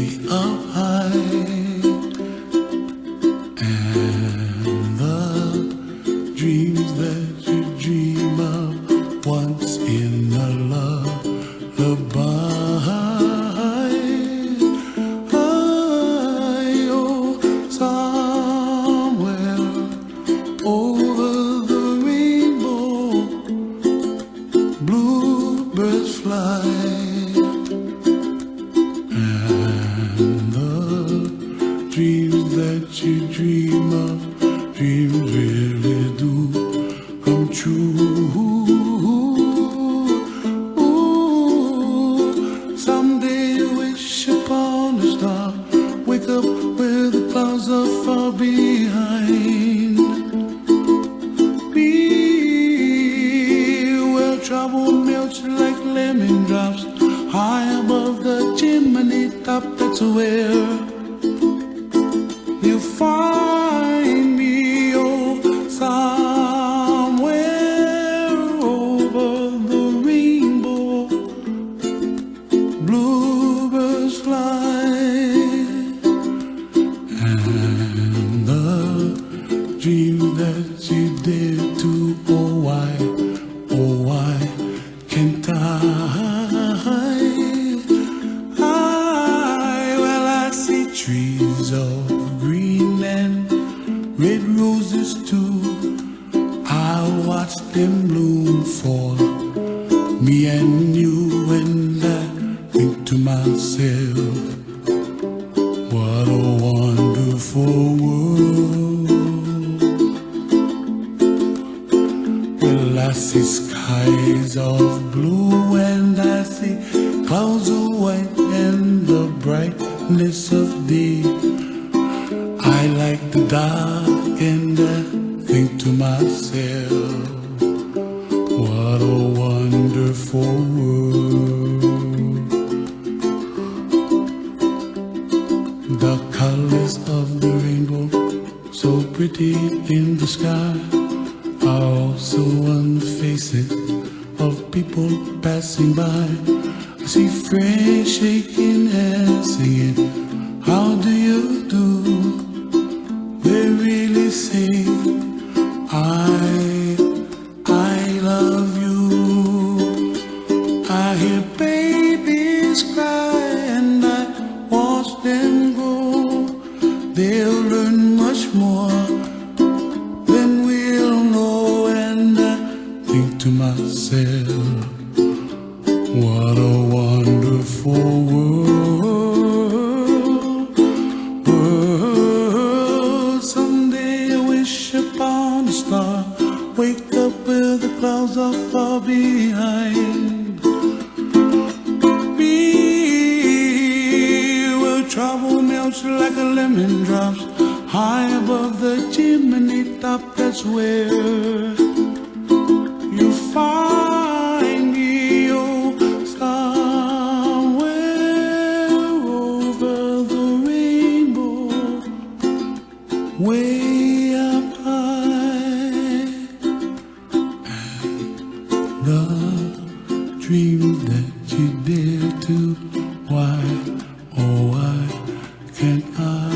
up high, and the dreams that you dream of once in a lullaby. Oh, somewhere over the rainbow, bluebirds fly. Dreams that you dream of, dreams really do come true. Ooh, someday you wish upon a star, wake up where the clouds are far behind. Be where trouble melts like lemon drops, high above the chimney top. That's where you find me, oh, somewhere over the rainbow, bluebirds fly, and the dream that you dare to, oh why can't I? Well, I see trees of green and red roses too. I watch them bloom for me and you, and I think to myself, what a wonderful world. Well, I see skies of blue and I see clouds of white and the brightness of day. I like the dark and I think to myself, what a wonderful world. The colors of the rainbow, so pretty in the sky, are also on the faces of people passing by. I see friends shaking hands singing, how do you do? They really say, I love you. I hear babies cry and I watch them grow. They'll learn much more than we'll know, and I think to myself, what a wonderful world. Someday I wish upon a star, wake up where the clouds are far behind. Be where trouble melts like a lemon drops, high above the chimney top. That's where you find me, oh, somewhere over the rainbow, way up high. And the dream that you dare to, why, oh why can't I?